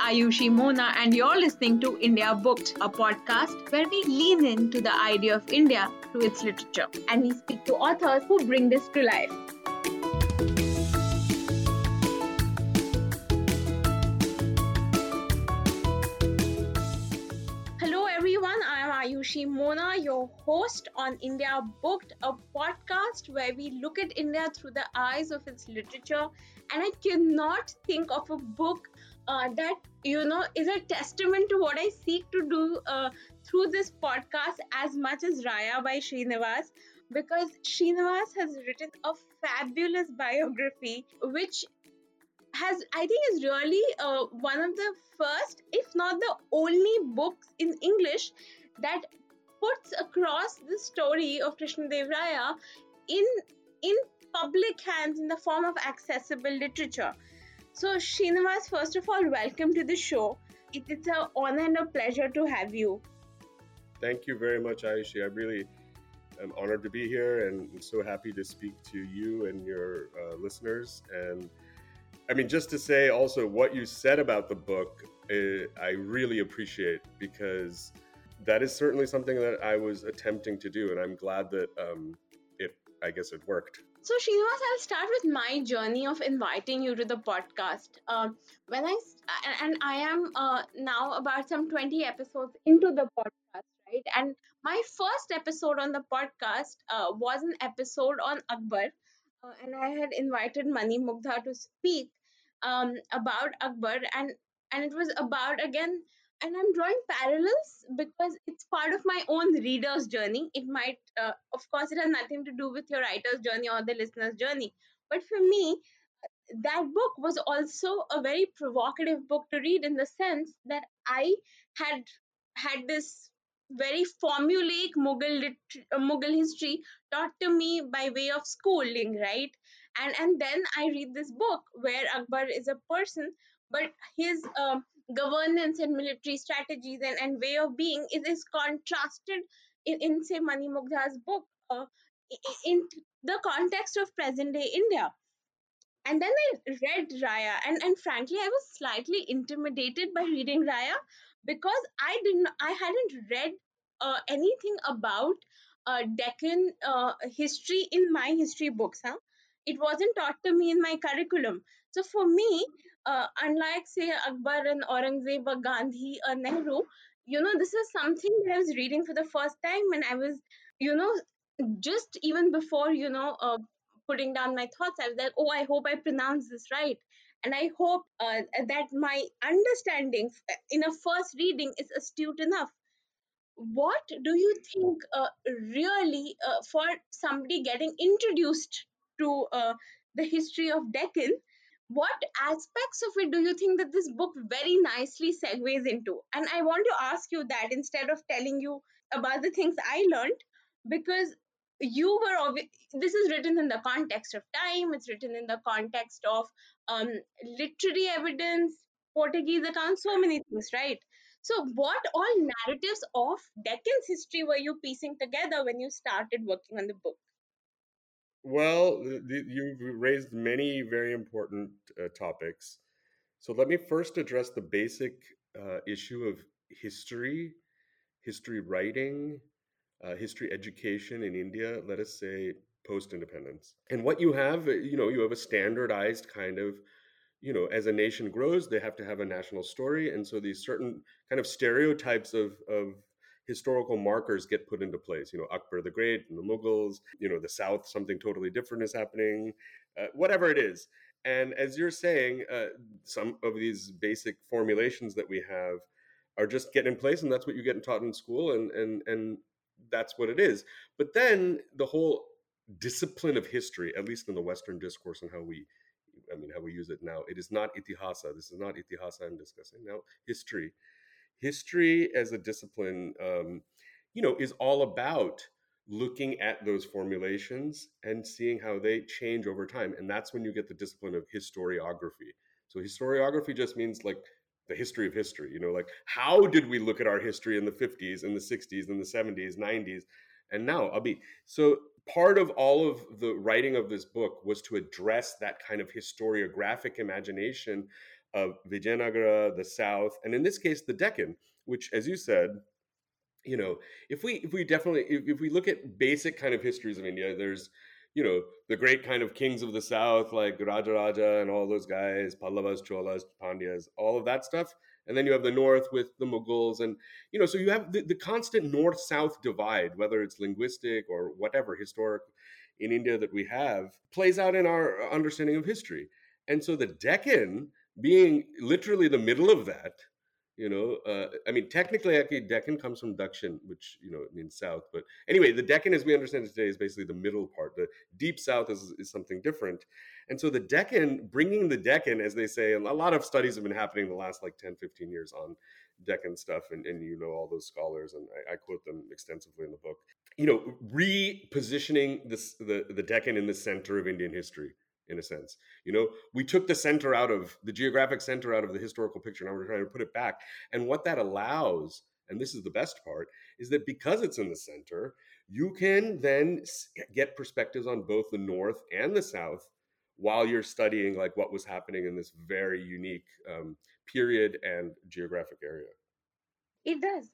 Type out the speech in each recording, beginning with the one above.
Ayushi Mona, and you're listening to India Booked, a podcast where we lean into the idea of India through its literature. And we speak to authors who bring this to life. Hello, everyone. I am Ayushi Mona, your host on India Booked, a podcast where we look at India through the eyes of its literature. And I cannot think of a book that is a testament to what I seek to do through this podcast as much as Raya by Srinivas, because Srinivas has written a fabulous biography which I think is really one of the first, if not the only books in English that puts across the story of Krishnadev Raya in public hands in the form of accessible literature. So, Srinivas, first of all, welcome to the show. It's an honor and a pleasure to have you. Thank you very much, Ayushi. I really am honored to be here and so happy to speak to you and your listeners. And I mean, just to say also what you said about the book, I really appreciate, because that is certainly something that I was attempting to do. And I'm glad that it worked. So, Srinivas, I'll start with my journey of inviting you to the podcast. I am now about some 20 episodes into the podcast, right? And my first episode on the podcast was an episode on Akbar, and I had invited Mani Mugdha to speak about Akbar, and it was about, again, and I'm drawing parallels because it's part of my own reader's journey. It might, of course, it has nothing to do with your writer's journey or the listener's journey. But for me, that book was also a very provocative book to read, in the sense that I had this very formulaic Mughal history taught to me by way of schooling, right? And then I read this book where Akbar is a person, but his governance and military strategies and way of being is contrasted in say Mani Mugdha's book, in the context of present day India. And then I read Raya, and frankly, I was slightly intimidated by reading Raya, because I hadn't read anything about Deccan history in my history books. It wasn't taught to me in my curriculum. So for me, unlike say Akbar and Aurangzeb or Gandhi or Nehru, this is something that I was reading for the first time, and I was, you know, just even before putting down my thoughts, I was like, oh, I hope I pronounce this right. And I hope that my understanding in a first reading is astute enough. What do you think really, for somebody getting introduced to the history of Deccan, what aspects of it do you think that this book very nicely segues into? And I want to ask you that instead of telling you about the things I learned, because this is written in the context of time, it's written in the context of um, literary evidence, Portuguese accounts, so many things, right? So, what all narratives of Deccan's history were you piecing together when you started working on the book? Well, you've raised many very important topics. So let me first address the basic issue of history, history writing, history education in India, let us say post independence. And what you have, you have a standardized kind of, as a nation grows, they have to have a national story. And so these certain kind of stereotypes of historical markers get put into place. Akbar the Great and the Mughals, the South, something totally different is happening, whatever it is. And as you're saying, some of these basic formulations that we have are just getting in place, and that's what you get taught in school, and that's what it is. But then the whole discipline of history, at least in the Western discourse and how we use it now, it is not itihasa. This is not itihasa I'm discussing now. History. History as a discipline, is all about looking at those formulations and seeing how they change over time. And that's when you get the discipline of historiography. So historiography just means like the history of history, like how did we look at our history in the 50s, in the 60s, in the 70s, 90s, and now so part of all of the writing of this book was to address that kind of historiographic imagination Vijayanagara, the south, and in this case, the Deccan, which, as you said, you know, if we definitely if we look at basic kind of histories of India, there's the great kind of kings of the south like Rajaraja and all those guys, Pallavas, Cholas, Pandyas, all of that stuff, and then you have the north with the Mughals, and so you have the constant north-south divide, whether it's linguistic or whatever historic in India that we have, plays out in our understanding of history. And so the Deccan being literally the middle of that, I mean, technically, actually, Deccan comes from Dakshin, which it means south. But anyway, the Deccan, as we understand it today, is basically the middle part. The deep south is something different. And so the Deccan, bringing the Deccan, as they say, and a lot of studies have been happening in the last like 10, 15 years on Deccan stuff, and all those scholars, and I quote them extensively in the book. Repositioning the Deccan in the center of Indian history, in a sense. We took the geographic center out of the historical picture. Now we're trying to put it back. And what that allows, and this is the best part, is that because it's in the center, you can then get perspectives on both the north and the south while you're studying like what was happening in this very unique period and geographic area. It does.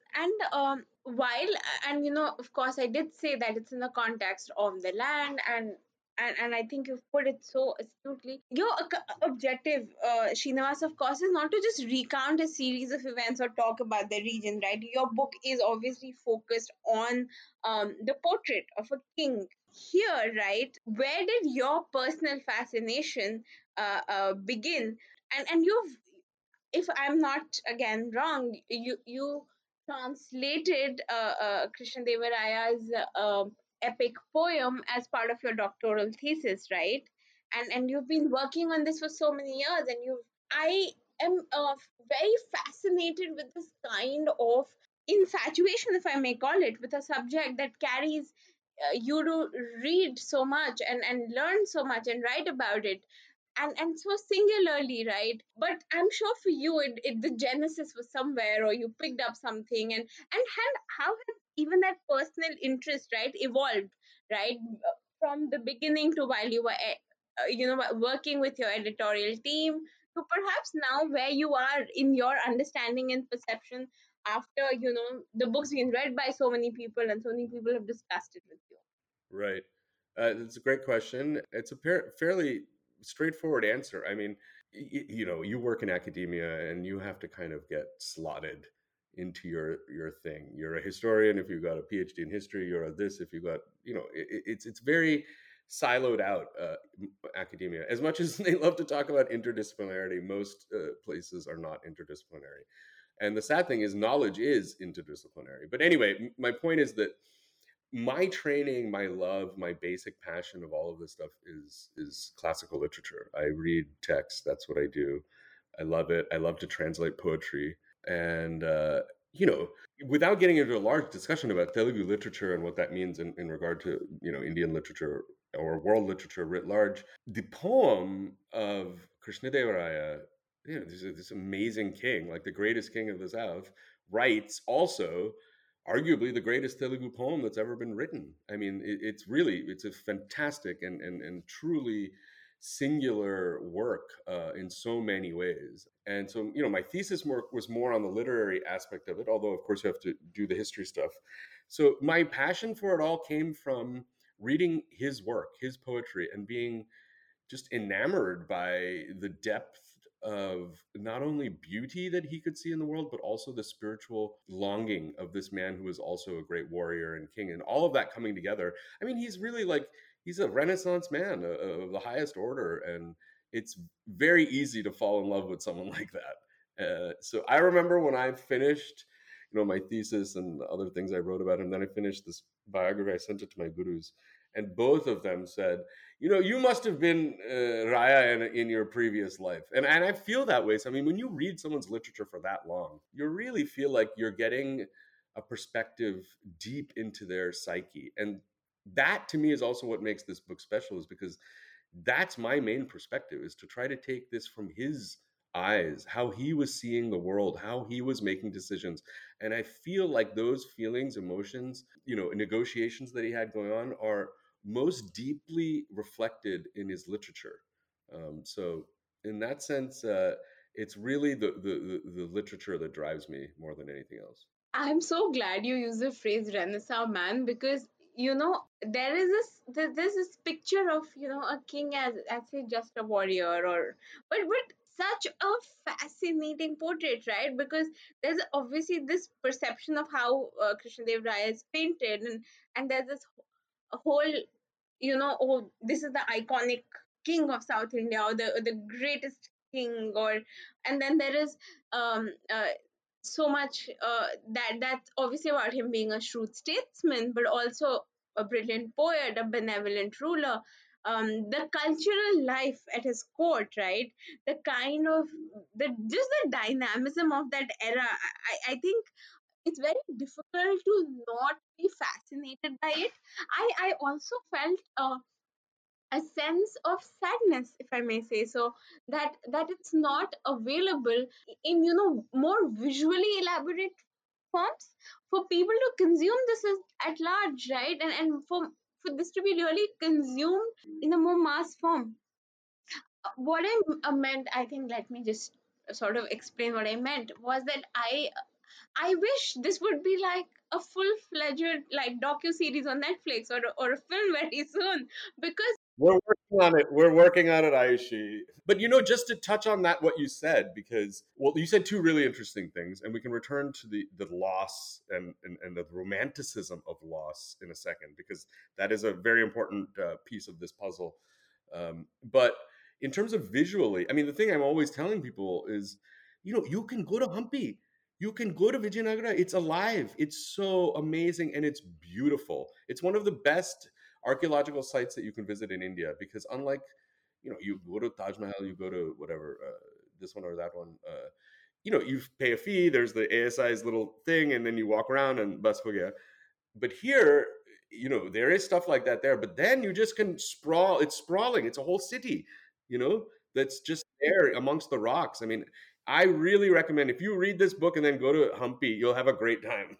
And of course, I did say that it's in the context of the land, and I think you've put it so astutely. Your objective, Srinivas, of course, is not to just recount a series of events or talk about the region, right? Your book is obviously focused on the portrait of a king. Here, right, where did your personal fascination begin? And you've, if I'm not again wrong, you translated Krishnadevaraya's epic poem as part of your doctoral thesis, right? And you've been working on this for so many years, and I am very fascinated with this kind of infatuation, if I may call it, with a subject that carries you to read so much and learn so much and write about it, and so singularly, right? But I'm sure for you, the genesis was somewhere, or you picked up something, and how has even that personal interest, right, evolved, right, from the beginning to while you were working with your editorial team, to perhaps now where you are in your understanding and perception after the book's been read by so many people and so many people have discussed it with you. Right. It's a great question. It's a fairly straightforward answer. I mean, you work in academia and you have to kind of get slotted into your thing. You're a historian if you've got a PhD in history. You're a this if you've got it's very siloed out, academia. As much as they love to talk about interdisciplinarity, most places are not interdisciplinary. And the sad thing is, knowledge is interdisciplinary. But anyway, my point is that my training, my love, my basic passion of all of this stuff is classical literature. I read text. That's what I do. I love it. I love to translate poetry. And you know, without getting into a large discussion about Telugu literature and what that means in regard to Indian literature or world literature writ large, the poem of Krishnadevaraya, this amazing king, like the greatest king of the South, writes also arguably the greatest Telugu poem that's ever been written. I mean, it's a fantastic and truly singular work in so many ways. And so, my thesis work was more on the literary aspect of it, although of course you have to do the history stuff. So my passion for it all came from reading his work, his poetry, and being just enamored by the depth of not only beauty that he could see in the world, but also the spiritual longing of this man who was also a great warrior and king, and all of that coming together. I mean, he's really like, he's a Renaissance man of the highest order, and it's very easy to fall in love with someone like that. So I remember when I finished, my thesis and other things I wrote about him, then I finished this biography, I sent it to my gurus, and both of them said, you must have been Raya in your previous life. And I feel that way. So, I mean, when you read someone's literature for that long, you really feel like you're getting a perspective deep into their psyche. And that to me is also what makes this book special, is because that's my main perspective, is to try to take this from his eyes, how he was seeing the world, how he was making decisions. And I feel like those feelings, emotions, negotiations that he had going on are most deeply reflected in his literature. So in that sense, It's really the literature that drives me more than anything else. I'm so glad you used the phrase Renaissance man, because there is there's this picture of a king as say just a warrior, or but such a fascinating portrait, right? Because there's obviously this perception of how Krishna Dev Raya is painted, and there's this whole, oh, this is the iconic king of South India, or the greatest king, or and then there is um uh, so much that's obviously about him being a shrewd statesman, but also a brilliant poet, a benevolent ruler. The cultural life at his court, right? The kind of the just the dynamism of that era. I think it's very difficult to not be fascinated by it. I also felt a sense of sadness, if I may say so, that it's not available in more visually elaborate forms for people to consume this as, at large, right? And for this to be really consumed in a more mass form. What I meant, I think, let me just sort of explain what I meant, was that I wish this would be like a full-fledged like docu-series on Netflix, or a film very soon, because We're working on it. We're working on it, Aishi. But just to touch on that, what you said, because well, you said two really interesting things, and we can return to the loss and the romanticism of loss in a second, because that is a very important piece of this puzzle. But in terms of visually, I mean, the thing I'm always telling people is, you can go to Hampi, you can go to Vijayanagara. It's alive. It's so amazing and it's beautiful. It's one of the best archaeological sites that you can visit in India, because unlike you go to Taj Mahal, you go to whatever this one or that one, you pay a fee. There's the ASI's little thing, and then you walk around and bas ho gaya. But here, there is stuff like that there, but then you just can sprawl. It's sprawling. It's a whole city, that's just there amongst the rocks. I mean, I really recommend, if you read this book and then go to Hampi, you'll have a great time.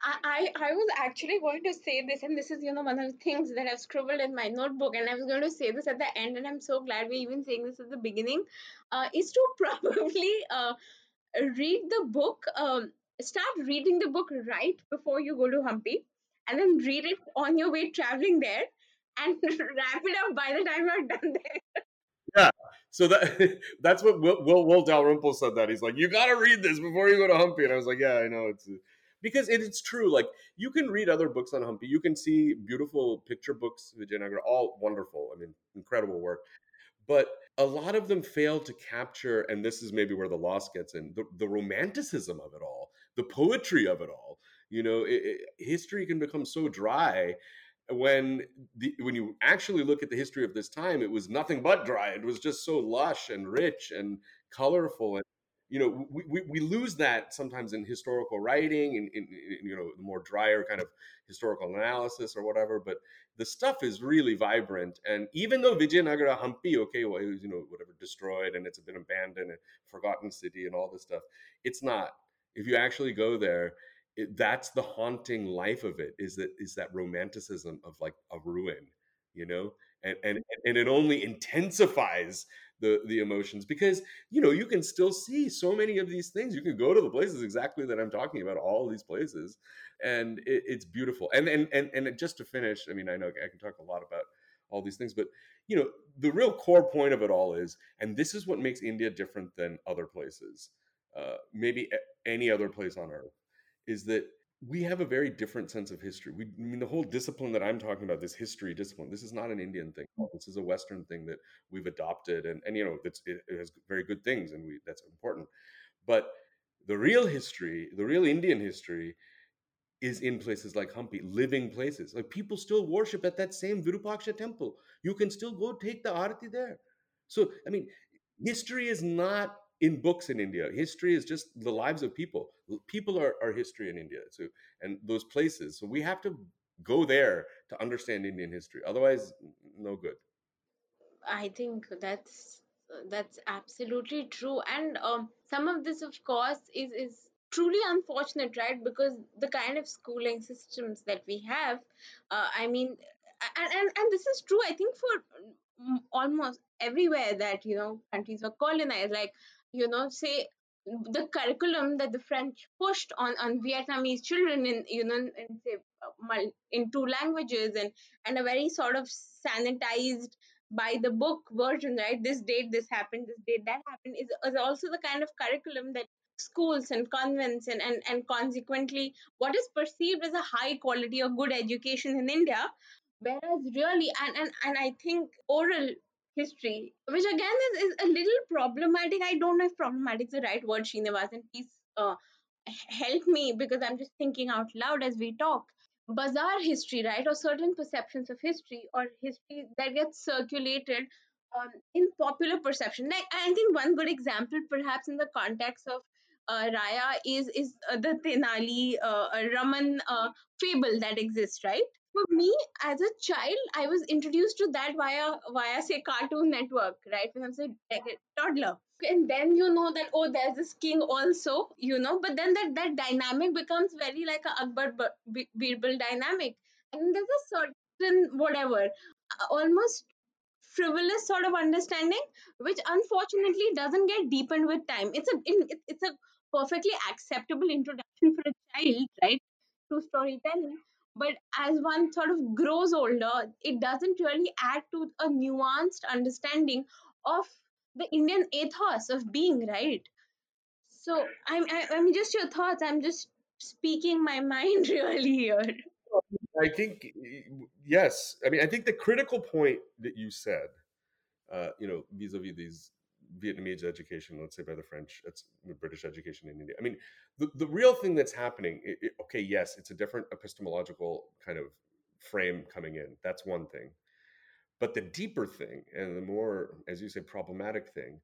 I was actually going to say this, and this is one of the things that I've scribbled in my notebook, and I was going to say this at the end, and I'm so glad we're even saying this at the beginning, is to probably read the book, start reading the book right before you go to Hampi, and then read it on your way traveling there, and wrap it up by the time you're done there. Yeah. So that's what Will Dalrymple said. That he's like, you got to read this before you go to Humpy, and I was like, yeah, I know it's because it's true. Like, you can read other books on Humpy, you can see beautiful picture books, Vijayanagara, all wonderful. I mean, incredible work, but a lot of them fail to capture, and this is maybe where the loss gets in, the romanticism of it all, the poetry of it all. History can become so dry when when you actually look at the history of this time. It was nothing but dry. It was just so lush and rich and colorful, and we lose that sometimes in historical writing and in the more drier kind of historical analysis or whatever. But the stuff is really vibrant. And even though Vijayanagara, Hampi, okay, well, it was whatever, destroyed, and it's been abandoned and forgotten city and all this stuff, it's not. If you actually go there, that's the haunting life of it, is that romanticism of like a ruin, you know and it only intensifies the emotions, because you can still see so many of these things. You can go to the places exactly that I'm talking about, all these places, and it's beautiful. And just to finish, I mean, I know I can talk a lot about all these things, but the real core point of it all is, and this is what makes India different than other places, maybe any other place on earth, is that we have a very different sense of history. I mean, the whole discipline that I'm talking about, this history discipline, this is not an Indian thing. This is a Western thing that we've adopted, and it has very good things, and that's important. But the real history, the real Indian history, is in places like Hampi, living places. Like, people still worship at that same Virupaksha temple. You can still go take the arati there. So, I mean, history is not in books in India. History is just the lives of people. People are history in India. So, and those places. So we have to go there to understand Indian history. Otherwise, no good. I think that's absolutely true, and some of this, of course, is truly unfortunate, right? Because the kind of schooling systems that we have, I mean, and this is true, I think, for almost everywhere that countries were colonized. Like, say the curriculum that the French pushed on Vietnamese children in, in say in two languages, and a very sort of sanitized by the book version, right? This date this happened, this date that happened, is also the kind of curriculum that schools and convents and consequently what is perceived as a high quality or good education in India. Whereas really, and I think oral history, which again is a little problematic. I don't know if problematic is the right word, Srinivasan. Please help me, because I'm just thinking out loud as we talk. Bazaar history, right, or certain perceptions of history, or history that gets circulated in popular perception. Like, I think one good example, perhaps in the context of Raya, is the Tenali Raman fable that exists, right? For me, as a child, I was introduced to that via say Cartoon Network, right? When I was like a toddler, and then you know that, oh, there's this king also, but then that dynamic becomes very like a Akbar Birbal dynamic, and there's a certain whatever, almost frivolous sort of understanding, which unfortunately doesn't get deepened with time. It's a perfectly acceptable introduction for a child, right, to storytelling. But as one sort of grows older, it doesn't really add to a nuanced understanding of the Indian ethos of being, right? So I'm just your thoughts. I'm just speaking my mind really here. I think yes. I mean, I think the critical point that you said, vis-a-vis these Vietnamese education, let's say by the French, it's the British education in India. I mean, the real thing that's happening, okay, yes, it's a different epistemological kind of frame coming in. That's one thing. But the deeper thing, and the more, as you say, problematic thing,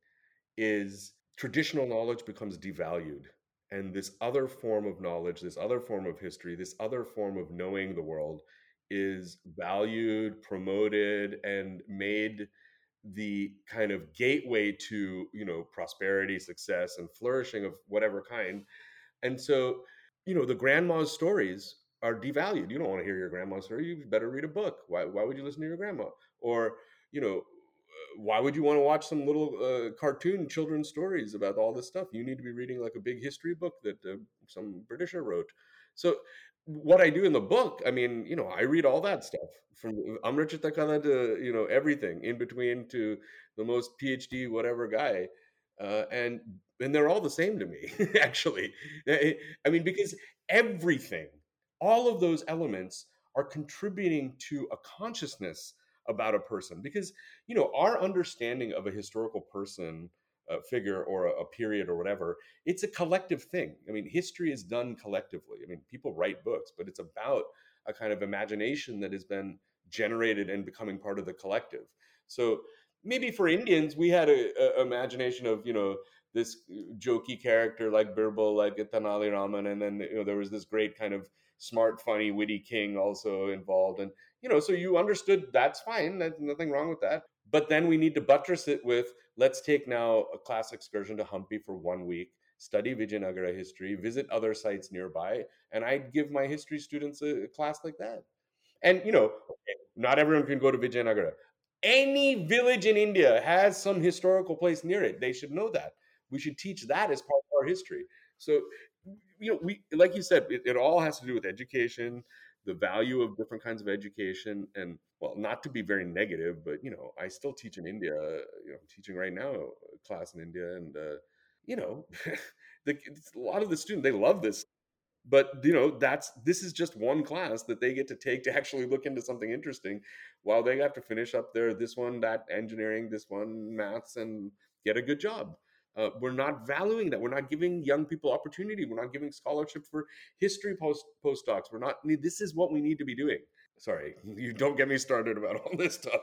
is traditional knowledge becomes devalued. And this other form of knowledge, this other form of history, this other form of knowing the world is valued, promoted, and made the kind of gateway to, prosperity, success, and flourishing of whatever kind. And so, the grandma's stories are devalued. You don't want to hear your grandma's story. You better read a book. Why would you listen to your grandma? Or, why would you want to watch some little cartoon children's stories about all this stuff? You need to be reading like a big history book that some Britisher wrote. So, what I do in the book, I mean, I read all that stuff from Amrit Chitakala to, everything in between to the most PhD whatever guy. And they're all the same to me, actually. I mean, because everything, all of those elements are contributing to a consciousness about a person. Because, our understanding of a historical person, figure, or a period or whatever, it's a collective thing. I mean, history is done collectively. I mean, people write books, but it's about a kind of imagination that has been generated and becoming part of the collective. So maybe for Indians, we had a imagination of, this jokey character like Birbal, like Tanali Raman, and then there was this great kind of smart, funny, witty king also involved, and so you understood that's fine, there's nothing wrong with that. But then we need to buttress it with, let's take now a class excursion to Hampi for 1 week, study Vijayanagara history, visit other sites nearby, and I'd give my history students a class like that. And okay, not everyone can go to Vijayanagara. Any village in India has some historical place near it. They should know that. We should teach that as part of our history. So, we, like you said, it all has to do with education, the value of different kinds of education, and, well, not to be very negative, but I still teach in India. I'm teaching right now a class in India, and you know, a lot of the students, they love this, but this is just one class that they get to take to actually look into something interesting, while they have to finish up their this one, that engineering, this one maths, and get a good job. We're not valuing that. We're not giving young people opportunity. We're not giving scholarship for history postdocs. We're not. This is what we need to be doing. Sorry, you don't get me started about all this stuff.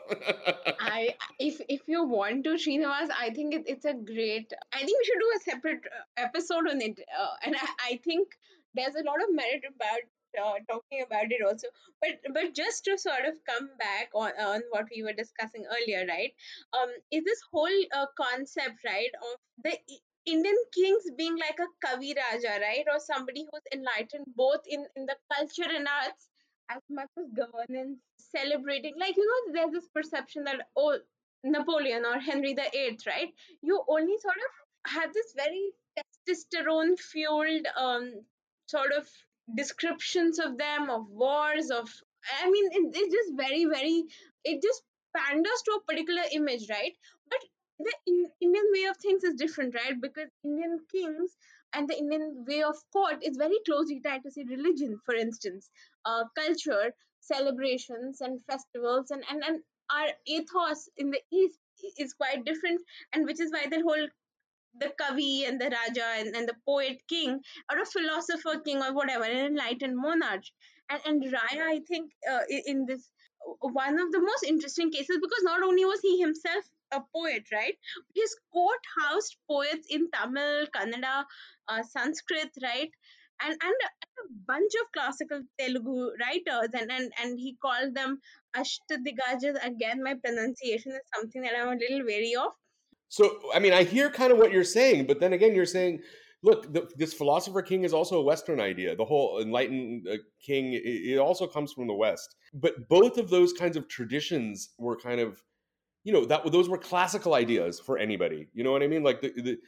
I if you want to, Srinivas, I think it's a great. I think we should do a separate episode on it, and I think there's a lot of merit about talking about it also. But just to sort of come back on what we were discussing earlier, right? Is this whole concept, right, of the Indian kings being like a Kavi Raja, right, or somebody who's enlightened both in the culture and arts as much as governance, celebrating, like, there's this perception that, oh, Napoleon or Henry the Eighth, right, you only sort of had this very testosterone fueled sort of descriptions of them, of wars, of, I mean, it's just very very, it just panders to a particular image, right? But the Indian way of things is different, right? Because Indian kings and the Indian way of court is very closely tied to, say, religion, for instance, culture, celebrations and festivals, and our ethos in the east is quite different, and which is why the whole, the Kavi and the Raja and the poet king, or a philosopher king, or whatever, an enlightened monarch. And Raya, I think, in this, one of the most interesting cases, because not only was he himself a poet, right? His court housed poets in Tamil, Kannada, Sanskrit, right? And a bunch of classical Telugu writers, and he called them Ashtadigajas. Again, my pronunciation is something that I'm a little wary of. So, I mean, I hear kind of what you're saying, but then again, you're saying, look, this philosopher king is also a Western idea. The whole enlightened king, it also comes from the West. But both of those kinds of traditions were kind of, that those were classical ideas for anybody. You know what I mean? Like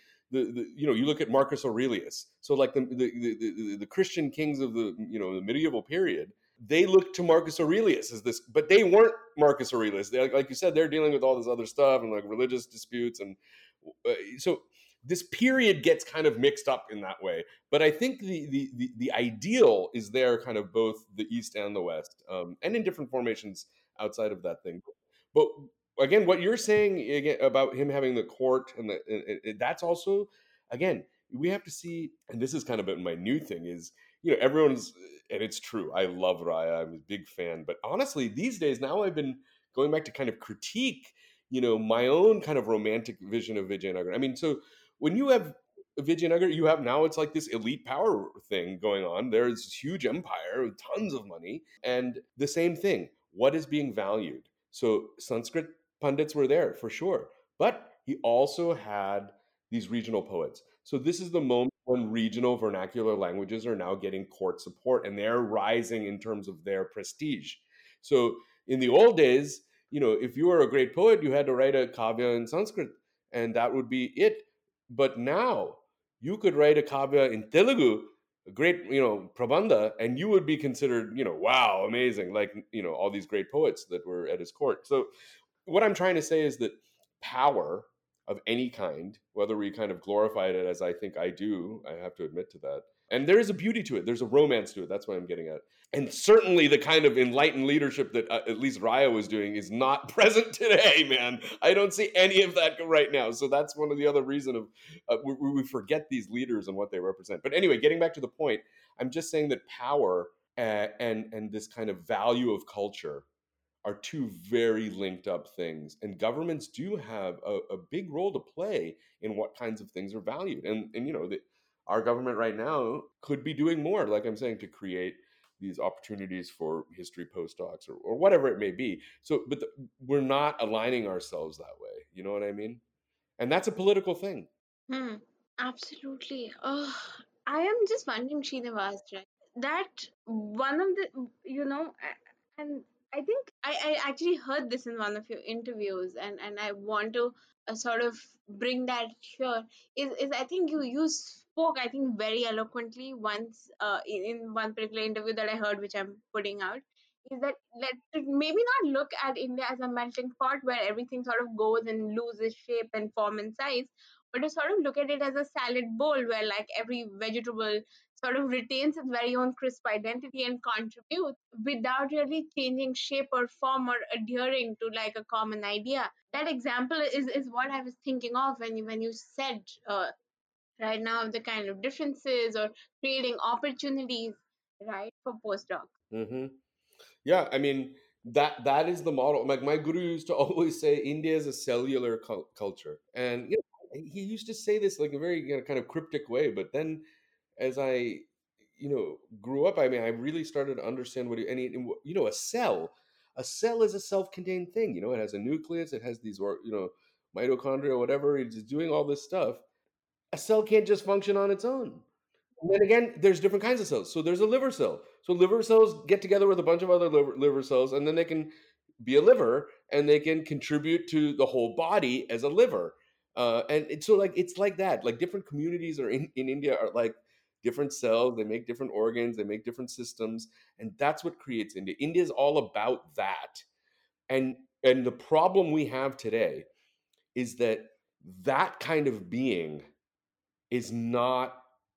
you look at Marcus Aurelius. So like the Christian kings of the medieval period, they looked to Marcus Aurelius as this, but they weren't Marcus Aurelius. They, like you said, they're dealing with all this other stuff and like religious disputes, and so this period gets kind of mixed up in that way. But I think the ideal is there, kind of both the East and the West, and in different formations outside of that thing. But again, what you're saying again about him having the court and that's also, again, we have to see, and this is kind of my new thing is, everyone's, and it's true, I love Raya, I'm a big fan, but honestly these days now I've been going back to kind of critique, my own kind of romantic vision of Vijayanagar. I mean, so when you have Vijayanagar, you have now, it's like this elite power thing going on. There's this huge empire with tons of money, and the same thing, what is being valued? So Sanskrit pundits were there for sure, but he also had these regional poets. So this is the moment when regional vernacular languages are now getting court support, and they're rising in terms of their prestige. So in the old days, if you were a great poet, you had to write a kavya in Sanskrit, and that would be it. But now you could write a kavya in Telugu, a great, prabandha, and you would be considered, wow, amazing, like, all these great poets that were at his court. So what I'm trying to say is that power of any kind, whether we kind of glorify it as I think I do, I have to admit to that. And there is a beauty to it. There's a romance to it. That's what I'm getting at. And certainly the kind of enlightened leadership that at least Raya was doing is not present today, man. I don't see any of that right now. So that's one of the other reason of we forget these leaders and what they represent. But anyway, getting back to the point, I'm just saying that power and this kind of value of culture are two very linked up things, and governments do have a big role to play in what kinds of things are valued. And our government right now could be doing more, like I'm saying, to create these opportunities for history postdocs or whatever it may be. So but we're not aligning ourselves that way, you know what I mean? And that's a political thing. Hmm. Absolutely. Oh, I am just wondering, Srinivas, right? That one of the, and I think I actually heard this in one of your interviews, and I want to sort of bring that here. Is I think you spoke, I think, very eloquently once, in one particular interview that I heard, which I'm putting out. Is that, let maybe not look at India as a melting pot where everything sort of goes and loses shape and form and size, but to sort of look at it as a salad bowl where, like, every vegetable sort of retains its very own crisp identity and contributes without really changing shape or form or adhering to like a common idea. That example is what I was thinking of when you said, right now, the kind of differences or creating opportunities, right, for postdocs. Hmm. Yeah, I mean, that is the model. Like my guru used to always say, India is a cellular culture, and he used to say this like a very kind of cryptic way. But then, as I grew up, I mean, I really started to understand what a cell is a self-contained thing. It has a nucleus, it has these mitochondria, whatever. It's doing all this stuff. A cell can't just function on its own. And then again, there's different kinds of cells. So there's a liver cell. So liver cells get together with a bunch of other liver cells, and then they can be a liver, and they can contribute to the whole body as a liver. So like it's like that. Like different communities are in India are like different cells. They make different organs. They make different systems, and that's what creates India. India is all about that. And and the problem we have today is that that kind of being is not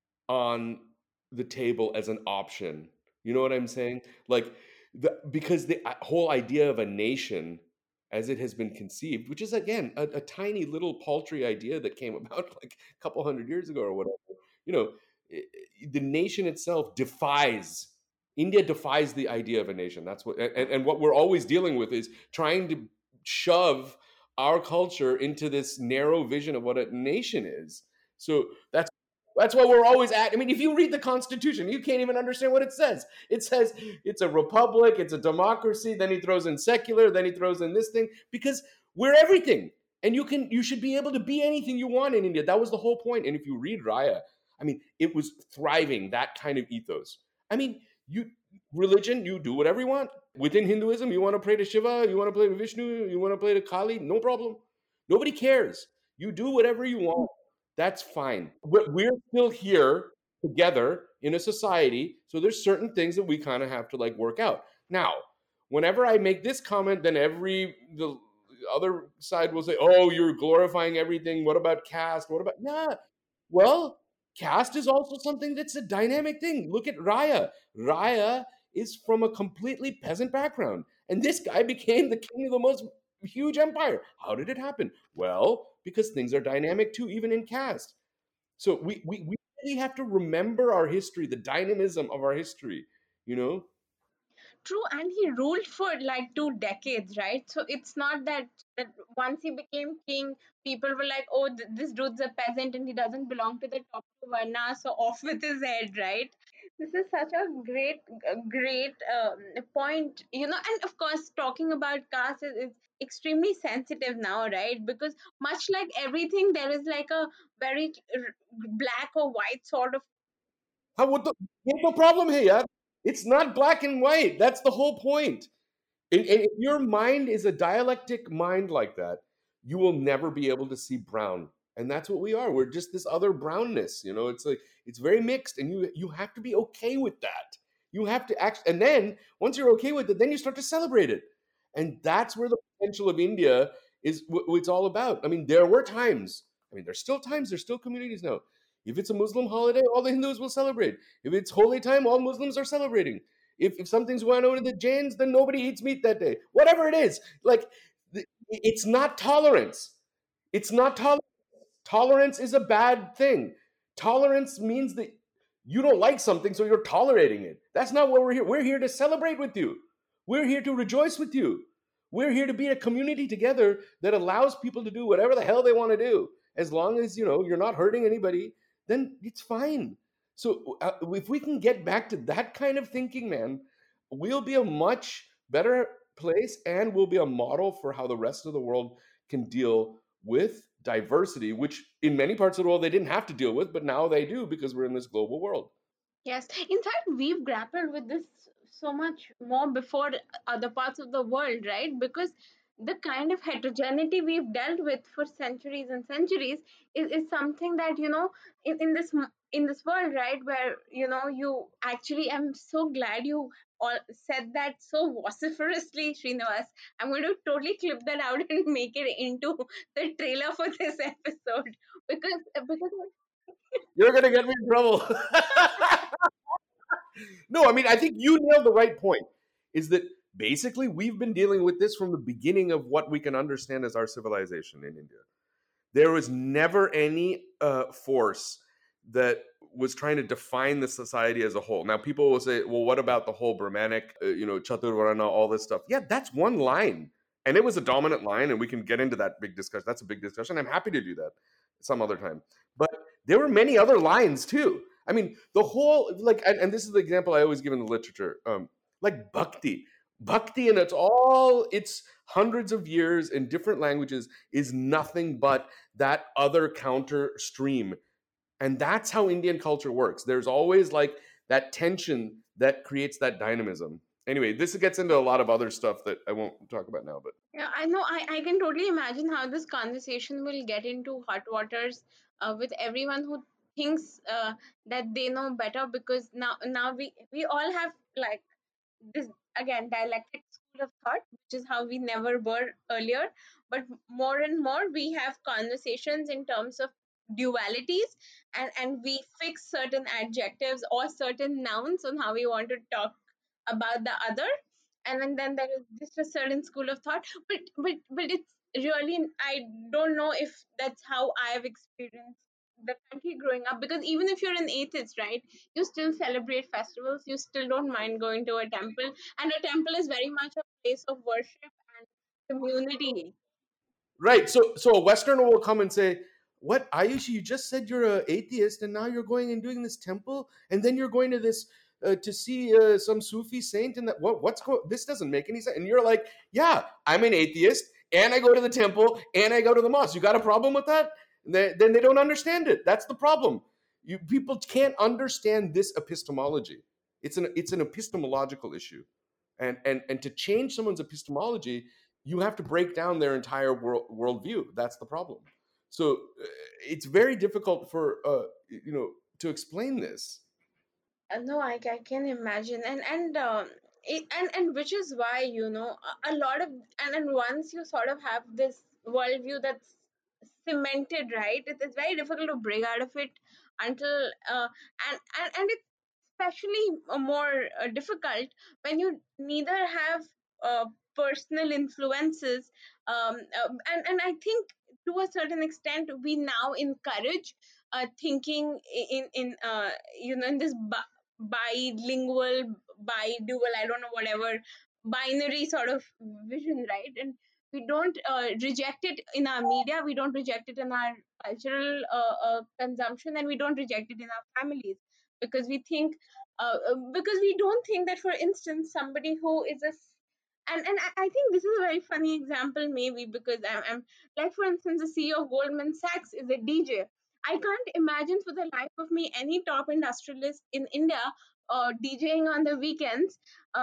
on the table as an option. You know what I'm saying? Like because the whole idea of a nation as it has been conceived, which is again a tiny little paltry idea that came about like a couple hundred years ago or whatever, you know, the nation itself defies India defies the idea of a nation. That's what and what we're always dealing with is trying to shove our culture into this narrow vision of what a nation is. So that's why we're always at. I mean, if you read the Constitution, you can't even understand what it says. It says it's a republic, it's a democracy. Then he throws in secular. Then he throws in this thing because we're everything, and you should be able to be anything you want in India. That was the whole point. And if you read Raya, I mean, it was thriving that kind of ethos. I mean, you religion, you do whatever you want. Within Hinduism, you want to pray to Shiva, you want to pray to Vishnu, you want to pray to Kali, no problem. Nobody cares. You do whatever you want. That's fine. But we're still here together in a society, so there's certain things that we kind of have to like work out. Now, whenever I make this comment, then the other side will say, "Oh, you're glorifying everything. What about caste? What about?" Nah. Well, caste is also something that's a dynamic thing. Look at Raya. Raya is from a completely peasant background, and this guy became the king of the most huge empire. How did it happen? Well, because things are dynamic too, even in caste. So we really have to remember our history, the dynamism of our history, you know? True, and he ruled for like 2 decades, right? So it's not that once he became king, people were like, "Oh, this dude's a peasant and he doesn't belong to the top two varna, so off with his head," right? This is such a great point, and of course, talking about caste is extremely sensitive now, right? Because much like everything, there is like a very black or white sort of. How would the There's no problem here, yeah? It's not black and white. That's the whole point. And if your mind is a dialectic mind like that, you will never be able to see brown. And that's what we are. We're just this other brownness. It's like it's very mixed, and you have to be okay with that. You have to act, and then once you're okay with it, then you start to celebrate it. And that's where the potential of India is. What it's all about. I mean, there were times. I mean, there's still times. There's still communities now. If it's a Muslim holiday, all the Hindus will celebrate. If it's holy time, all Muslims are celebrating. If something's going on with the Jains, then nobody eats meat that day. Whatever it is, like it's not tolerance. It's not tolerance. Tolerance is a bad thing. Tolerance means that you don't like something, so you're tolerating it. That's not what we're here. We're here to celebrate with you. We're here to rejoice with you. We're here to be a community together that allows people to do whatever the hell they want to do. As long as you're not hurting anybody, then it's fine. So if we can get back to that kind of thinking, man, we'll be a much better place, and we'll be a model for how the rest of the world can deal with diversity, which in many parts of the world they didn't have to deal with, but now they do because we're in this global world. Yes, in fact, we've grappled with this so much more before other parts of the world, right? Because the kind of heterogeneity we've dealt with for centuries and centuries is something that in this world, right? Where you actually, I'm so glad you all said that so vociferously, Srinivas. I'm going to totally clip that out and make it into the trailer for this episode because You're gonna get me in trouble. No, I mean, I think you nailed the right point. Is that basically we've been dealing with this from the beginning of what we can understand as our civilization in India. There was never any force that was trying to define the society as a whole. Now, people will say, well, what about the whole Brahmanic, Chaturvarna, all this stuff? Yeah, that's one line. And it was a dominant line, and we can get into that big discussion. That's a big discussion. I'm happy to do that some other time. But there were many other lines too. I mean, the whole, like, and this is the example I always give in the literature, like bhakti. Bhakti, and it's hundreds of years in different languages, is nothing but that other counter stream. And that's how Indian culture works. There's always like that tension that creates that dynamism. Anyway, this gets into a lot of other stuff that I won't talk about now, but Yeah, I know. I can totally imagine how this conversation will get into hot waters with everyone who thinks that they know better, because now we all have like this, again, dialectic school of thought, which is how we never were earlier. But more and more we have conversations in terms of dualities, and we fix certain adjectives or certain nouns on how we want to talk about the other. And then there is just a certain school of thought, but it's really, I don't know if that's how I have experienced the country growing up, because even if you're an atheist, right, you still celebrate festivals, you still don't mind going to a temple, and a temple is very much a place of worship and community. Right. So a Westerner will come and say, "What, Ayushi? You just said you're an atheist, and now you're going and doing this temple, and then you're going to this to see some Sufi saint, and that what's going? This doesn't make any sense." And you're like, "Yeah, I'm an atheist, and I go to the temple, and I go to the mosque. You got a problem with that?" Then they don't understand it. That's the problem. You people can't understand this epistemology. It's an epistemological issue, and to change someone's epistemology, you have to break down their entire worldview. That's the problem. So it's very difficult for to explain this. No, I can imagine, and which is why, a lot of, and once you sort of have this worldview that's cemented, right, it's very difficult to break out of it until and it's especially more difficult when you neither have uh, personal influences, and I think to a certain extent we now encourage thinking in this bilingual, bidual, I don't know, whatever binary sort of vision, right? And we don't reject it in our media, we don't reject it in our cultural consumption, and we don't reject it in our families, because we think because we don't think that, for instance, somebody who is I think this is a very funny example, maybe because I'm like, for instance, the CEO of Goldman Sachs is a DJ. I can't imagine for the life of me any top industrialist in India DJing on the weekends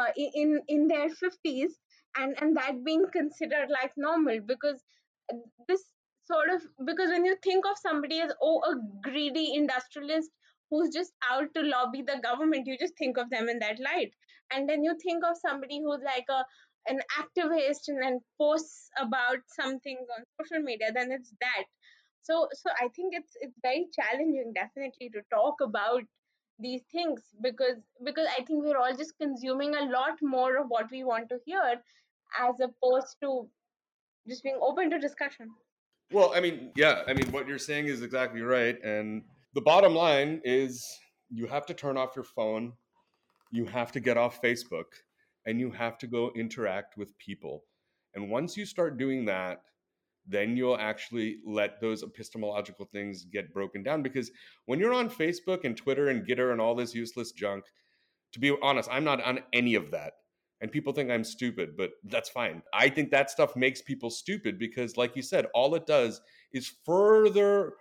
in their 50s, and that being considered like normal, because this sort of, because when you think of somebody as, oh, a greedy industrialist who's just out to lobby the government, you just think of them in that light. And then you think of somebody who's like an activist and then posts about some things on social media, then it's that. So I think it's very challenging, definitely, to talk about these things, because I think we're all just consuming a lot more of what we want to hear, as opposed to just being open to discussion. Well, I mean, yeah, I mean, what you're saying is exactly right. And the bottom line is you have to turn off your phone, you have to get off Facebook, and you have to go interact with people. And once you start doing that, then you'll actually let those epistemological things get broken down. Because when you're on Facebook and Twitter and Gitter and all this useless junk, to be honest, I'm not on any of that. And people think I'm stupid, but that's fine. I think that stuff makes people stupid because, like you said, all it does is further,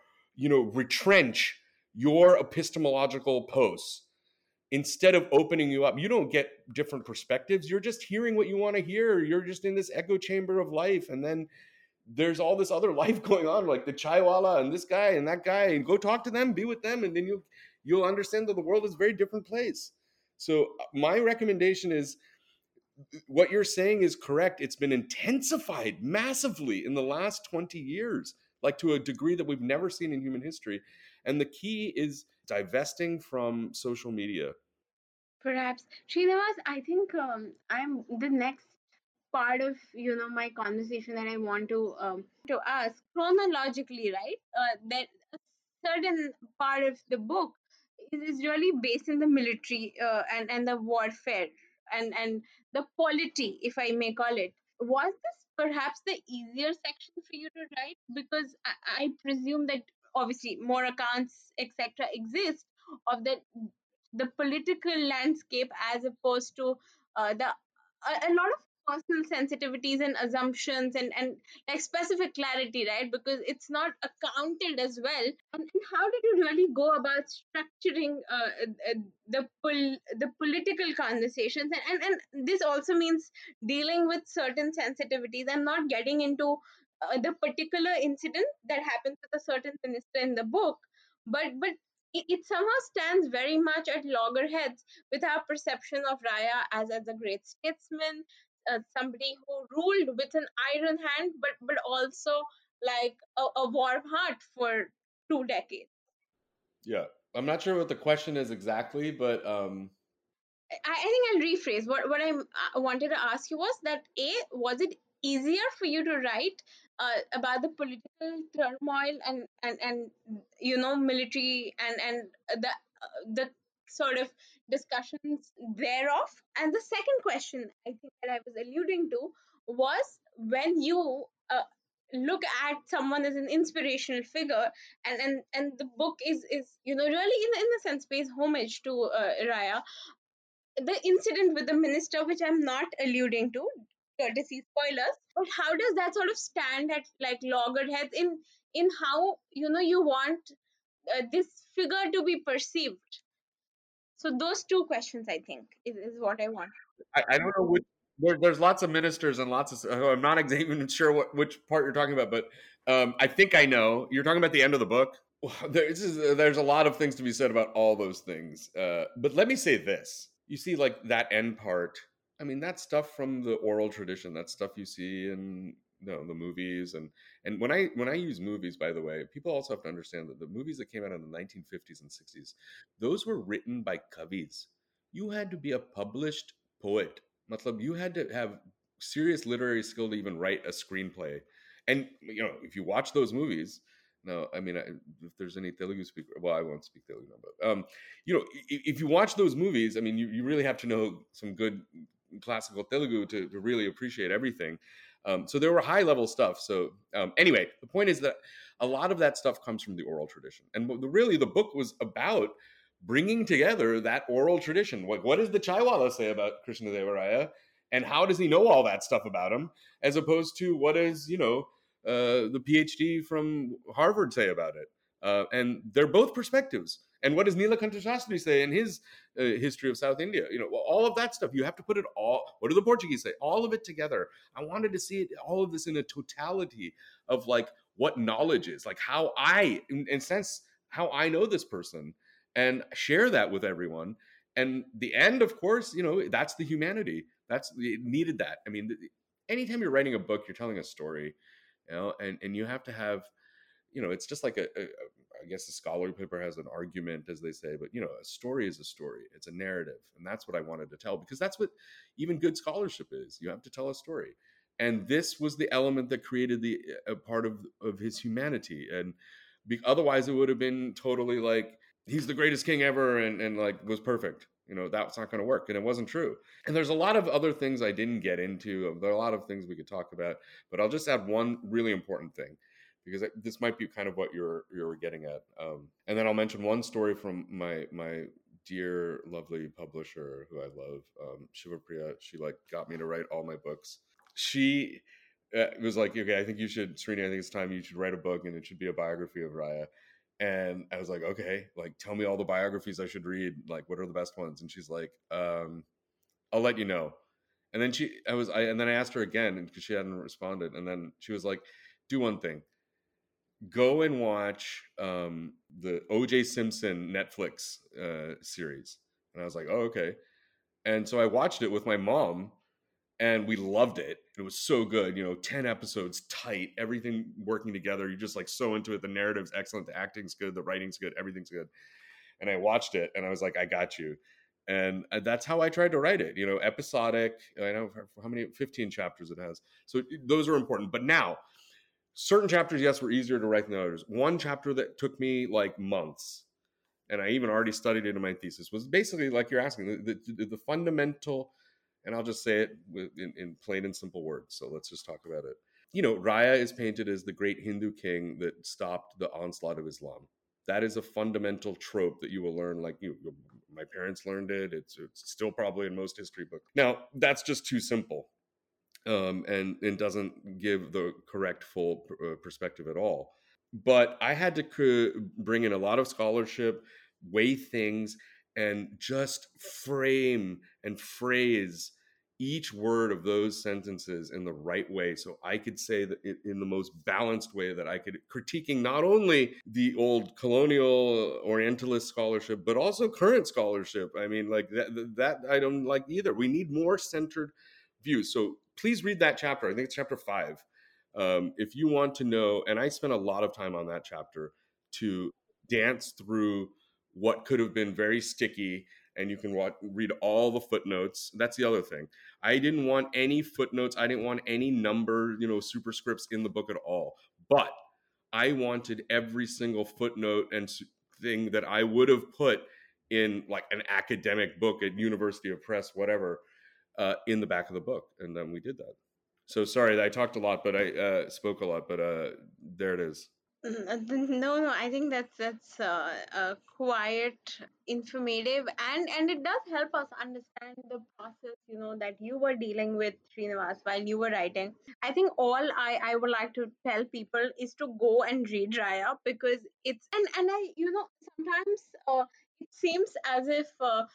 retrench your epistemological posts. Instead of opening you up, you don't get different perspectives. You're just hearing what you want to hear. You're just in this echo chamber of life. And then there's all this other life going on, like the chaiwala and this guy and that guy, and go talk to them, be with them, and then you'll understand that the world is a very different place. So my recommendation is what you're saying is correct. It's been intensified massively in the last 20 years, like to a degree that we've never seen in human history. And the key is divesting from social media. Perhaps, Srinivas, I think I'm the next part of my conversation that I want to ask chronologically, right? That a certain part of the book is really based in the military and the warfare and the polity, if I may call it. Was this perhaps the easier section for you to write? Because I presume that obviously more accounts, etc., exist of the political landscape, as opposed to the a lot of personal sensitivities and assumptions and like specific clarity, right? Because it's not accounted as well. And how did you really go about structuring the political conversations? And this also means dealing with certain sensitivities and not getting into the particular incident that happens with a certain minister in the book, but it somehow stands very much at loggerheads with our perception of Raya as a great statesman, somebody who ruled with an iron hand, but also like a warm heart for 2 decades. Yeah. I'm not sure what the question is exactly, but I think I'll rephrase what I wanted to ask you was that A, was it easier for you to write about the political turmoil and military and the sort of discussions thereof? And the second question I think that I was alluding to was when you look at someone as an inspirational figure, and the book is really in a sense pays homage to Raya. The incident with the minister, which I'm not alluding to, courtesy spoilers, but how does that sort of stand at like loggerheads in how you want this figure to be perceived? So those two questions, I think, is what I want. I don't know which. There's lots of ministers and lots of. I'm not even sure which part you're talking about, but I think I know. You're talking about the end of the book. Well, there's a lot of things to be said about all those things. But let me say this. You see, like that end part. I mean, that's stuff from the oral tradition. That's stuff you see in the movies and when I use movies, by the way, people also have to understand that the movies that came out in the 1950s and 60s, those were written by kavis. You had to be a published poet. Matlab, you had to have serious literary skill to even write a screenplay. And if you watch those movies, no, I mean, if there's any Telugu speaker, well, I won't speak Telugu now, but if you watch those movies, I mean, you really have to know some good classical Telugu to really appreciate everything. So there were high level stuff. So anyway, the point is that a lot of that stuff comes from the oral tradition, and really the book was about bringing together that oral tradition. What does the Chaiwala say about Krishna Deva Raya, and how does he know all that stuff about him, as opposed to what is the PhD from Harvard say about it? And they're both perspectives. And what does Nilakanta Shastri say in his history of South India? All of that stuff. You have to put it all. What do the Portuguese say? All of it together. I wanted to see it, all of this in a totality of like what knowledge is, like how I, in a sense, how I know this person, and share that with everyone. And the end, of course, that's the humanity. It needed that. I mean, anytime you're writing a book, you're telling a story, and you have to have, it's just like I guess a scholarly paper has an argument, as they say, but a story is a story. It's a narrative, and that's what I wanted to tell, because that's what even good scholarship is. You have to tell a story, and this was the element that created the a part of his humanity, and otherwise it would have been totally like he's the greatest king ever and like was perfect. That's not going to work, and it wasn't true. And there's a lot of other things I didn't get into. There are a lot of things we could talk about, but I'll just add one really important thing, because this might be kind of what you're getting at. And then I'll mention one story from my dear, lovely publisher who I love, Shivapriya. She like got me to write all my books. She was like, okay, I think you should, Srini, I think it's time you should write a book, and it should be a biography of Raya. And I was like, okay, like tell me all the biographies I should read. Like, what are the best ones? And she's like, I'll let you know. And then and then I asked her again because she hadn't responded. And then she was like, do one thing, go and watch the OJ Simpson Netflix series. And I was like, oh, okay. And so I watched it with my mom, and we loved it. It was so good, 10 episodes tight, everything working together. You're just like so into it. The narrative's excellent, the acting's good, the writing's good, everything's good. And I watched it, and I was like, I got you. And that's how I tried to write it, episodic. I know how many 15 chapters it has. So those are important. But now, certain chapters, yes, were easier to write than others. One chapter that took me like months, and I even already studied it in my thesis, was basically like you're asking, the fundamental, and I'll just say it in plain and simple words. So let's just talk about it. Raya is painted as the great Hindu king that stopped the onslaught of Islam. That is a fundamental trope that you will learn. Like my parents learned it. It's still probably in most history books. Now, that's just too simple. and doesn't give the correct full perspective at all. But I had to bring in a lot of scholarship, weigh things, and just frame and phrase each word of those sentences in the right way so I could say that in the most balanced way that I could, critiquing not only the old colonial orientalist scholarship but also current scholarship. I mean, like that I don't like either. We need more centered views. So please read that chapter. I think it's chapter 5. If you want to know, and I spent a lot of time on that chapter to dance through what could have been very sticky, and you can read all the footnotes. That's the other thing. I didn't want any footnotes. I didn't want any number, superscripts in the book at all. But I wanted every single footnote and thing that I would have put in like an academic book at University of Press, whatever, in the back of the book, and then we did that. So sorry, I talked a lot, but I spoke a lot, but there it is. No, no, I think that's quite informative, and it does help us understand the process, that you were dealing with, Srinivas, while you were writing. I think all I would like to tell people is to go and read Raya, because it's and I sometimes it seems as if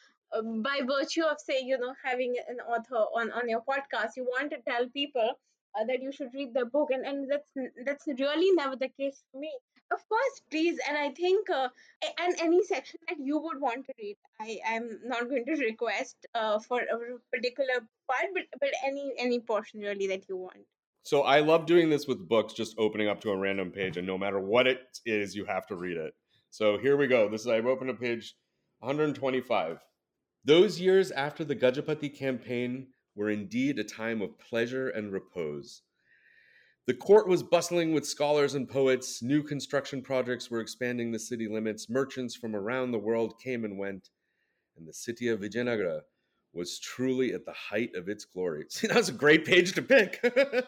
by virtue of, say, having an author on your podcast, you want to tell people that you should read the book, and that's really never the case for me. Of course, please, and I think and any section that you would want to read, I'm not going to request for a particular part, but any portion really that you want. So I love doing this with books, just opening up to a random page, and no matter what it is, you have to read it. So here we go. I've opened up page 125. Those years after the Gajapati campaign were indeed a time of pleasure and repose. The court was bustling with scholars and poets. New construction projects were expanding the city limits. Merchants from around the world came and went, and the city of Vijayanagara was truly at the height of its glory. See, that was a great page to pick.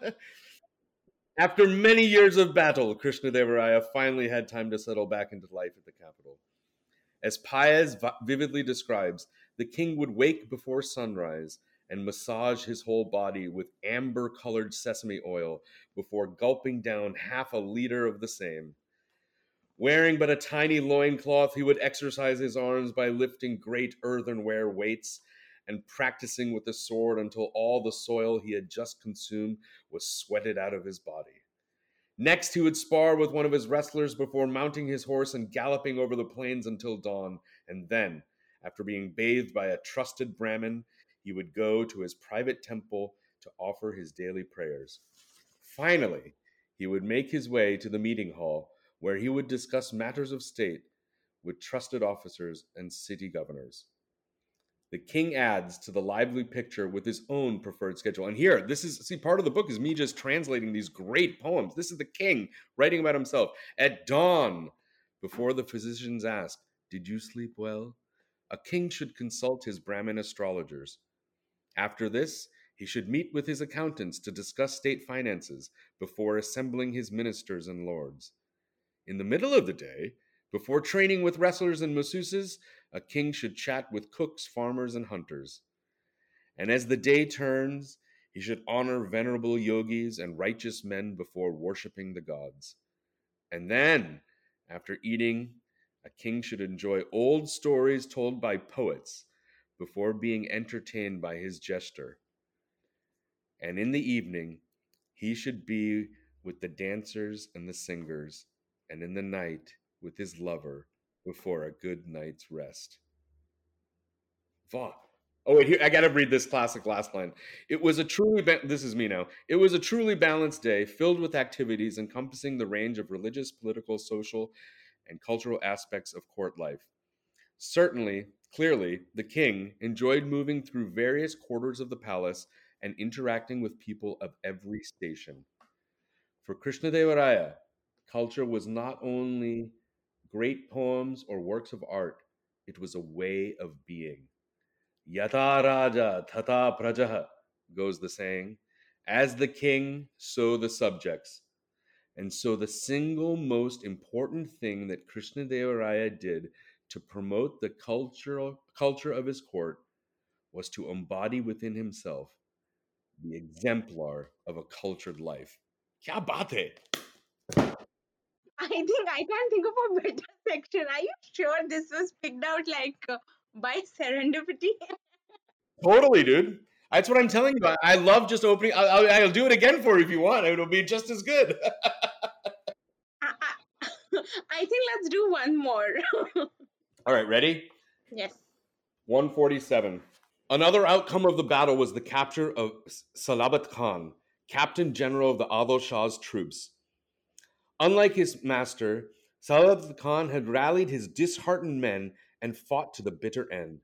After many years of battle, Krishnadevaraya finally had time to settle back into life at the capital. As Paez vividly describes, the king would wake before sunrise and massage his whole body with amber-colored sesame oil before gulping down half a liter of the same. Wearing but a tiny loincloth, he would exercise his arms by lifting great earthenware weights and practicing with the sword until all the soil he had just consumed was sweated out of his body. Next, he would spar with one of his wrestlers before mounting his horse and galloping over the plains until dawn. And then, after being bathed by a trusted Brahmin, he would go to his private temple to offer his daily prayers. Finally, he would make his way to the meeting hall, where he would discuss matters of state with trusted officers and city governors. The king adds to the lively picture with his own preferred schedule. And here, part of the book is me just translating these great poems. This is the king writing about himself. At dawn, before the physicians ask, "Did you sleep well?" a king should consult his Brahmin astrologers. After this, he should meet with his accountants to discuss state finances before assembling his ministers and lords. In the middle of the day, before training with wrestlers and masseuses, a king should chat with cooks, farmers, and hunters. And as the day turns, he should honor venerable yogis and righteous men before worshiping the gods. And then, after eating, a king should enjoy old stories told by poets before being entertained by his jester. And in the evening, he should be with the dancers and the singers, and in the night with his lover before a good night's rest. Fuck. Oh wait, here I gotta read this classic last line. It was a truly this is me now. It was a truly balanced day, filled with activities encompassing the range of religious, political, social, and cultural aspects of court life. Certainly, clearly, the king enjoyed moving through various quarters of the palace and interacting with people of every station. For Krishnadevaraya, culture was not only great poems or works of art, it was a way of being. Yata Raja Tata Prajaha, goes the saying. As the king, so the subjects. And so the single most important thing that Krishnadevaraya did to promote the culture of his court was to embody within himself the exemplar of a cultured life. Kya baat hai? I think I can't think of a better section. Are you sure this was picked out like by serendipity? Totally, dude. That's what I'm telling you. I love just opening. I'll do it again for you if you want. It'll be just as good. I, I think let's do one more. All right, ready? Yes. 147. Another outcome of the battle was the capture of Salabat Khan, captain general of the Adil Shah's troops. Unlike his master, Salabat Khan had rallied his disheartened men and fought to the bitter end.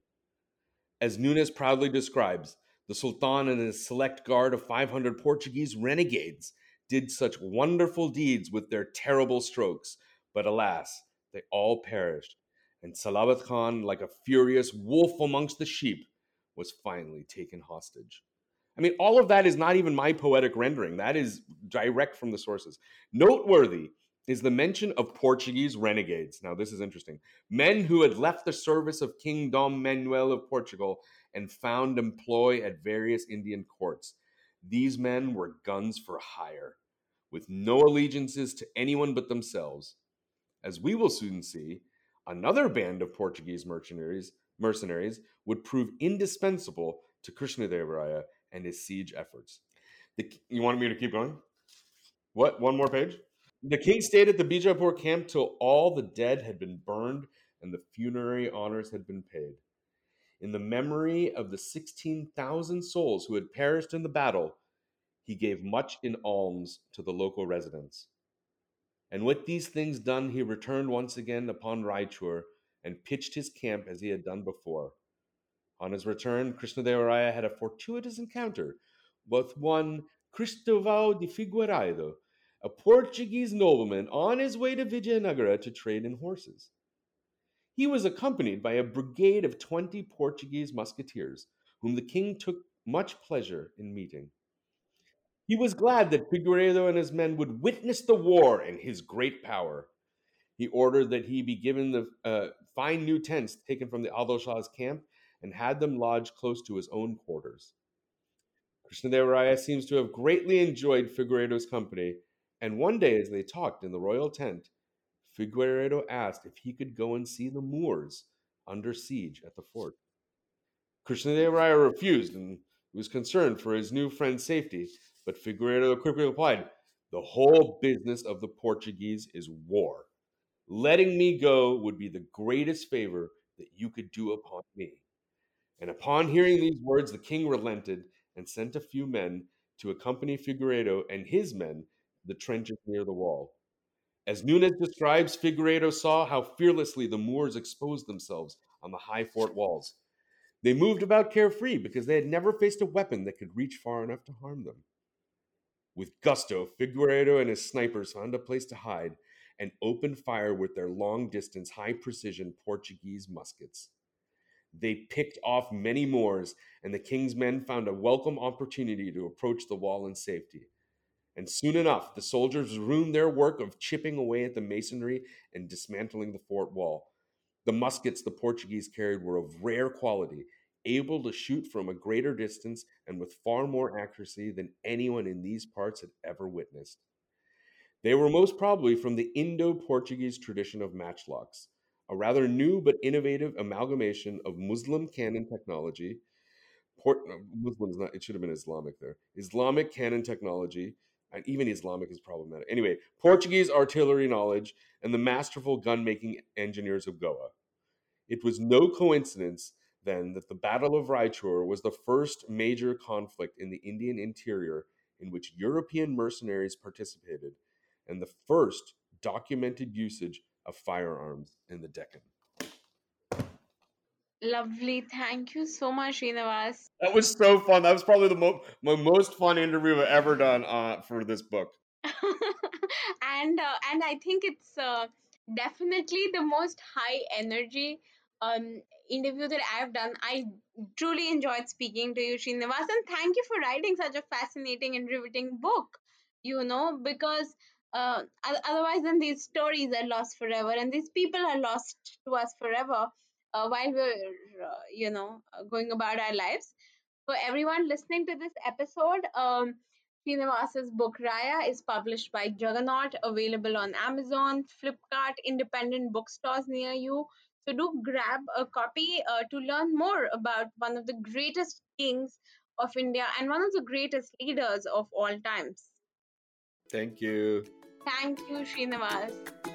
As Nunes proudly describes, the Sultan and his select guard of 500 Portuguese renegades did such wonderful deeds with their terrible strokes, but alas, they all perished, and Salabat Khan, like a furious wolf amongst the sheep, was finally taken hostage. I mean, all of that is not even my poetic rendering. That is direct from the sources. Noteworthy is the mention of Portuguese renegades. Now, this is interesting. Men who had left the service of King Dom Manuel of Portugal and found employ at various Indian courts. These men were guns for hire, with no allegiances to anyone but themselves. As we will soon see, another band of Portuguese mercenaries would prove indispensable to Krishnadevaraya and his siege efforts. You wanted me to keep going? What? One more page? The king stayed at the Bijapur camp till all the dead had been burned and the funerary honors had been paid. In the memory of the 16,000 souls who had perished in the battle, he gave much in alms to the local residents. And with these things done, he returned once again upon Raichur and pitched his camp as he had done before. On his return, Krishnadevaraya had a fortuitous encounter with one Cristovão de Figueiredo, a Portuguese nobleman on his way to Vijayanagara to trade in horses. He was accompanied by a brigade of 20 Portuguese musketeers, whom the king took much pleasure in meeting. He was glad that Figueiredo and his men would witness the war and his great power. He ordered that he be given the fine new tents taken from the Adil Shah's camp and had them lodged close to his own quarters. Krishnadevaraya seems to have greatly enjoyed Figueiredo's company, and one day as they talked in the royal tent, Figueiredo asked if he could go and see the Moors under siege at the fort. Krishnadevaraya refused and was concerned for his new friend's safety, but Figueiredo quickly replied, "The whole business of the Portuguese is war. Letting me go would be the greatest favor that you could do upon me." And upon hearing these words, the king relented and sent a few men to accompany Figueiredo and his men to the trenches near the wall. As Nunes describes, Figueiredo saw how fearlessly the Moors exposed themselves on the high fort walls. They moved about carefree because they had never faced a weapon that could reach far enough to harm them. With gusto, Figueiredo and his snipers found a place to hide and opened fire with their long distance, high precision Portuguese muskets. They picked off many Moors, and the king's men found a welcome opportunity to approach the wall in safety. And soon enough, the soldiers resumed their work of chipping away at the masonry and dismantling the fort wall. The muskets the Portuguese carried were of rare quality, able to shoot from a greater distance and with far more accuracy than anyone in these parts had ever witnessed. They were most probably from the Indo Portuguese tradition of matchlocks, a rather new but innovative amalgamation of Muslim cannon technology. Muslim is not, it should have been Islamic there. Islamic cannon technology, and even Islamic is problematic. Anyway, Portuguese artillery knowledge and the masterful gun making engineers of Goa. It was no coincidence then that the Battle of Raichur was the first major conflict in the Indian interior in which European mercenaries participated, and the first documented usage of firearms in the Deccan. Lovely. Thank you so much, Srinivas. That was so fun. That was probably my most fun interview I've ever done for this book. And I think it's definitely the most high energy interview that I've done. I truly enjoyed speaking to you, Srinivas, and thank you for writing such a fascinating and riveting book. Because otherwise, then these stories are lost forever, and these people are lost to us forever while we're going about our lives. For everyone listening to this episode, Srinivas's book Raya is published by Juggernaut, available on Amazon, Flipkart, independent bookstores near you. So do grab a copy to learn more about one of the greatest kings of India and one of the greatest leaders of all times. Thank you. Thank you, Srinivas.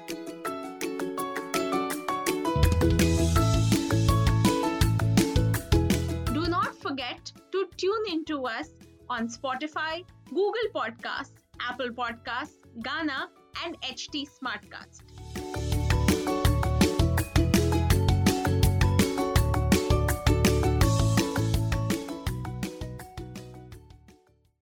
Do not forget to tune into us on Spotify, Google Podcasts, Apple Podcasts, Ghana, and HT Smartcast.